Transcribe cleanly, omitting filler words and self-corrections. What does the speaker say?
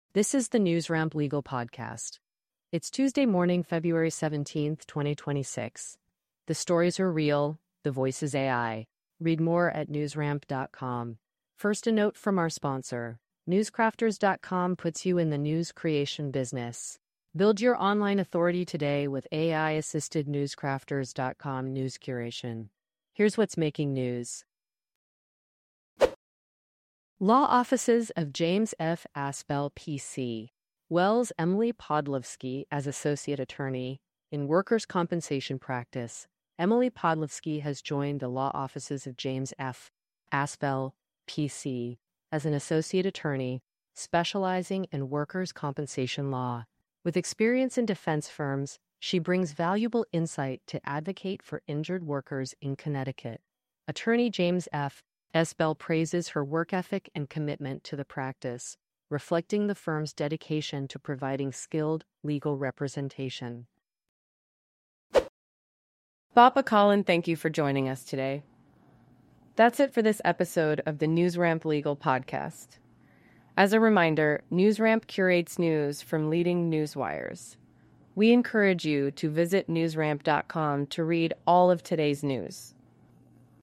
This is the NewsRamp Legal Podcast. It's Tuesday morning, February 17th, 2026. The stories are real, the voice is AI. Read more at newsramp.com. First, a note from our sponsor. Newscrafters.com puts you in the news creation business. Build your online authority today with AI-assisted Newscrafters.com news curation. Here's what's making news. Law offices of James F. Aspel, P.C. Wells Emily Podlewski as Associate Attorney in Workers' Compensation Practice. Emily Podlewski has joined the law offices of James F. Aspel, P.C. as an Associate Attorney, specializing in workers' compensation law. With experience in defense firms, she brings valuable insight to advocate for injured workers in Connecticut. Attorney James F. Aspel praises her work ethic and commitment to the practice, reflecting the firm's dedication to providing skilled legal representation. Papa Colin, thank you for joining us today. That's it for this episode of the NewsRamp Legal Podcast. As a reminder, NewsRamp curates news from leading news wires. We encourage you to visit newsramp.com to read all of today's news.